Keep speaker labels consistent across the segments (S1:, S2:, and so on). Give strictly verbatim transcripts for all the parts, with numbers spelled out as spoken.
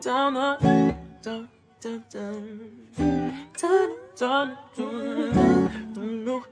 S1: down, down, down, down, down, down, down, down,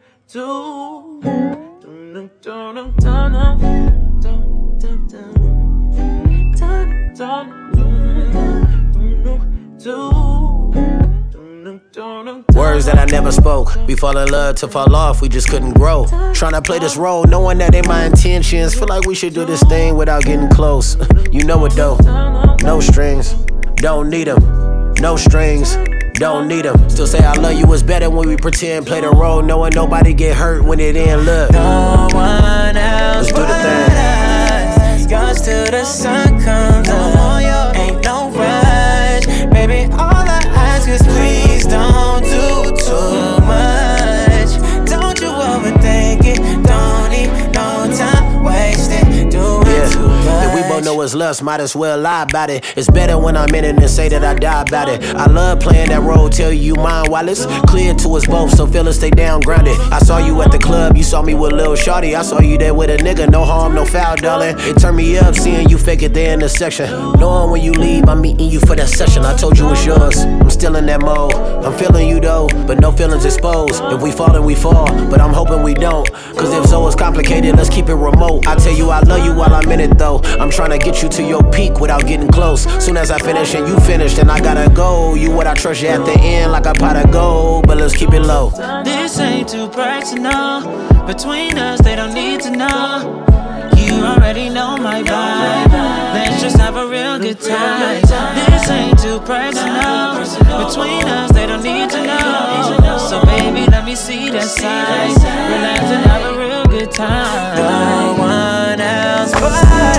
S2: Words that I never spoke. We fall in love to fall off, we just couldn't grow. Tryna play this role, knowing that ain't my intentions. Feel like we should do this thing without getting close. You know it though. No strings, don't need them. No strings, don't need them. Still say I love you is better when we pretend. Play the role, knowing nobody get hurt when it ain't look.
S3: No one else.
S2: Let's do the thing.
S3: Yours till the sun comes up. Ain't no rush, baby. All I ask is please don't do too much. Don't you overthink it. Don't need no time wasted doing
S2: Yeah.
S3: too much.
S2: If we both know it's lust, might as well lie about it. It's better when I'm in it than say that I die about it. I love playing that role, tell you mine while it's clear to us both, so feel it stay down grounded. I saw you at the club, you saw me with Lil Shawty. I saw you there with a nigga, no harm, no foul, darling. It turned me up seeing you fake it there in the section. Knowing when you leave, I'm meeting you for that session. I told you it's yours, I'm still in that mode. I'm feeling you though, but no feelings exposed. If we fall, then we fall, but I'm hoping we don't. Cause if so, it's complicated, let's keep it remote. I tell you I love you while I'm in it though. I'm trying to get you to your peak without getting close. Soon as I finish and you finish, then I gotta go. You what I trust you at the end like a pot of gold, but let's keep it low.
S3: This ain't too personal. Between us, they don't need to know. You already know my vibe. Let's just have a real good time. This ain't too personal. Between us, they don't need to know. So baby, let me see that side. Relax and have a real good time. No one else but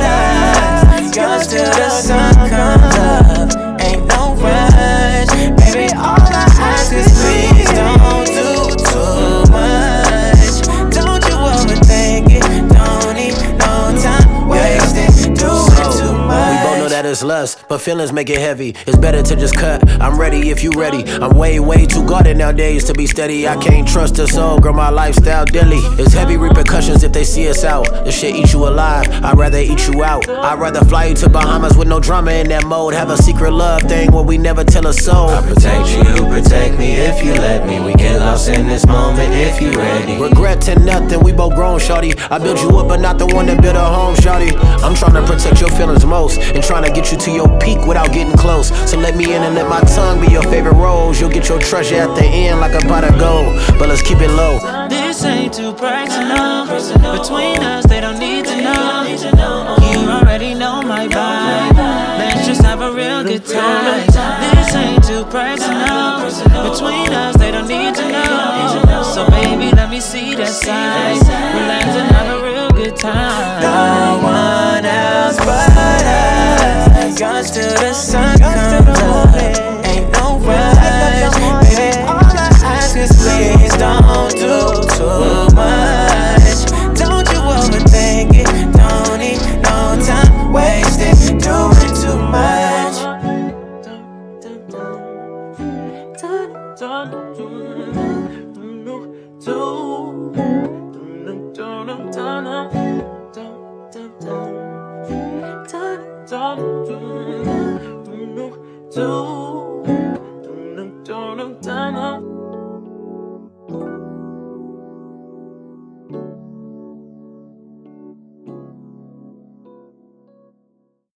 S3: us. Yours till the sun comes up. Ain't no rush, baby. All I ask is please don't do too much. Don't you overthink it. Don't need no time wasted doing too much.
S2: We both know that it's lust, but feelings make it heavy. It's better to just cut. I'm ready if you ready. I'm way, way too guarded nowadays to be steady. I can't trust a soul, girl, my lifestyle deadly. It's heavy repercussions if they see us out. This shit eat you alive, I'd rather eat you out. I'd rather fly you to Bahamas with no drama in that mode. Have a secret love thing where we never tell a soul.
S3: I protect you, protect me if you let me. We get lost in this moment if you ready.
S2: Regret to nothing, we both grown, shawty. I built you up, but not the one that built a home, shawty. I'm trying to protect your feelings most, and trying to get you to your peak without getting close. So let me in and let my tongue be your favorite rose. You'll get your treasure at the end like a pot of gold, but let's keep it low.
S3: This ain't too personal. Between us, they don't need to know. You already know my vibe. Let's just have a real good time. This ain't too personal. Between us, they don't need to know. So baby, let me see that side. Relax and have a real good time. No one else but us. Yours till the sun comes up. Ain't no rush, baby. All I ask is please don't do too much. Don't you overthink it. Don't need no time wasted doing too much.
S1: Do